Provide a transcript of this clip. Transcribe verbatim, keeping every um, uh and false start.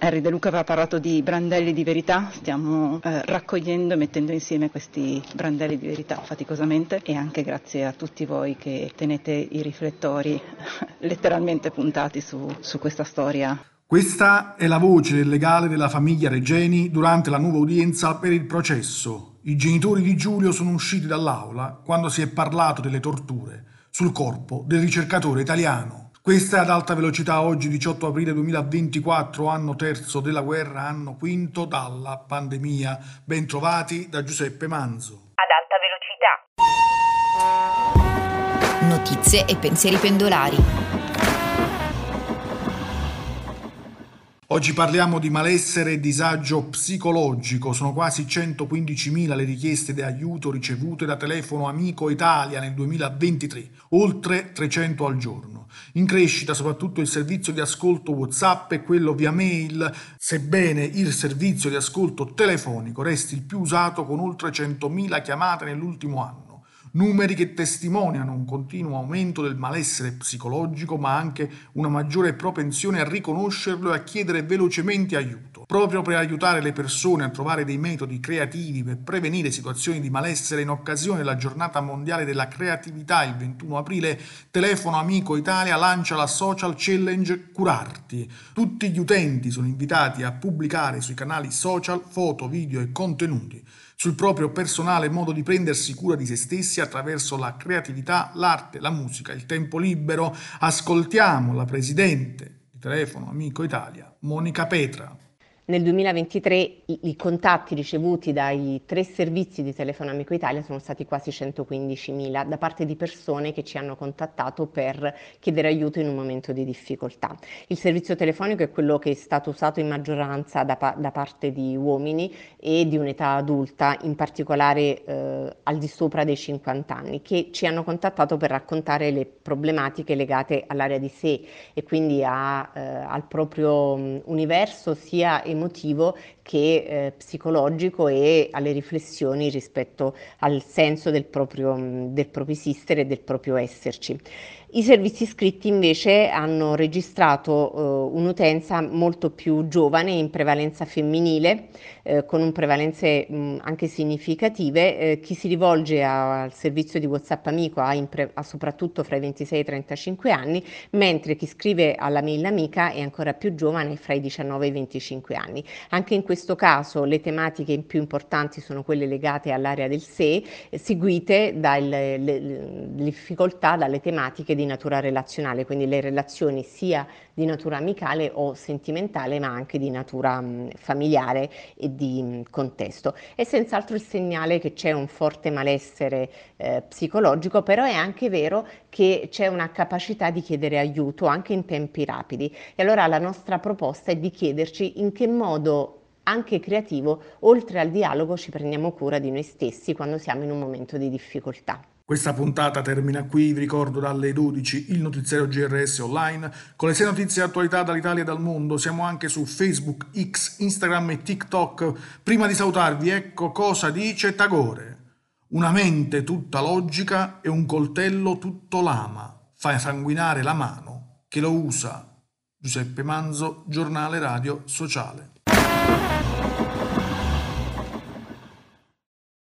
Henry De Luca aveva parlato di brandelli di verità, stiamo eh, raccogliendo e mettendo insieme questi brandelli di verità faticosamente, e anche grazie a tutti voi che tenete i riflettori letteralmente puntati su, su questa storia. Questa è la voce del legale della famiglia Regeni durante la nuova udienza per il processo. I genitori di Giulio sono usciti dall'aula quando si è parlato delle torture sul corpo del ricercatore italiano. Questa è Ad Alta Velocità, oggi diciotto aprile duemilaventiquattro, anno terzo della guerra, anno quinto dalla pandemia. Ben trovati da Giuseppe Manzo. Ad Alta Velocità. Notizie e pensieri pendolari. Oggi parliamo di malessere e disagio psicologico. Sono quasi centoquindicimila le richieste di aiuto ricevute da Telefono Amico Italia nel duemilaventitré, oltre trecento al giorno. In crescita soprattutto il servizio di ascolto WhatsApp e quello via mail, sebbene il servizio di ascolto telefonico resti il più usato con oltre centomila chiamate nell'ultimo anno. Numeri che testimoniano un continuo aumento del malessere psicologico, ma anche una maggiore propensione a riconoscerlo e a chiedere velocemente aiuto. Proprio per aiutare le persone a trovare dei metodi creativi per prevenire situazioni di malessere, in occasione della Giornata Mondiale della Creatività, il ventuno aprile, Telefono Amico Italia lancia la Social Challenge Curarti. Tutti gli utenti sono invitati a pubblicare sui canali social foto, video e contenuti sul proprio personale modo di prendersi cura di se stessi attraverso la creatività, l'arte, la musica, il tempo libero. Ascoltiamo la presidente di Telefono Amico Italia, Monica Petra. Nel duemilaventitré i, i contatti ricevuti dai tre servizi di Telefono Amico Italia sono stati quasi centoquindicimila da parte di persone che ci hanno contattato per chiedere aiuto in un momento di difficoltà. Il servizio telefonico è quello che è stato usato in maggioranza da, pa- da parte di uomini e di un'età adulta, in particolare eh, al di sopra dei cinquanta anni, che ci hanno contattato per raccontare le problematiche legate all'area di sé e quindi a, eh, al proprio mh, universo sia emotivo che eh, psicologico, e alle riflessioni rispetto al senso del proprio, del proprio esistere e del proprio esserci. I servizi iscritti invece hanno registrato eh, un'utenza molto più giovane, in prevalenza femminile, eh, con un prevalenze mh, anche significative. Eh, chi si rivolge a, al servizio di WhatsApp Amico ha, pre- ha soprattutto fra i ventisei e i trentacinque anni, mentre chi scrive alla mail amica è ancora più giovane, fra i diciannove e i venticinque anni. Anche in questo caso le tematiche più importanti sono quelle legate all'area del sé, eh, seguite dalle le, le difficoltà, dalle tematiche di natura relazionale, quindi le relazioni sia di natura amicale o sentimentale, ma anche di natura mh, familiare e di mh, contesto. È senz'altro il segnale che c'è un forte malessere eh, psicologico, però è anche vero che c'è una capacità di chiedere aiuto anche in tempi rapidi. E allora la nostra proposta è di chiederci in che modo anche creativo, oltre al dialogo, ci prendiamo cura di noi stessi quando siamo in un momento di difficoltà. Questa puntata termina qui, vi ricordo dalle dodici il notiziario G R S online con le sei notizie e attualità dall'Italia e dal mondo. Siamo anche su Facebook, X, Instagram e TikTok. Prima di salutarvi, ecco cosa dice Tagore: una mente tutta logica e un coltello tutto lama fa sanguinare la mano che lo usa. Giuseppe Manzo, Giornale Radio Sociale.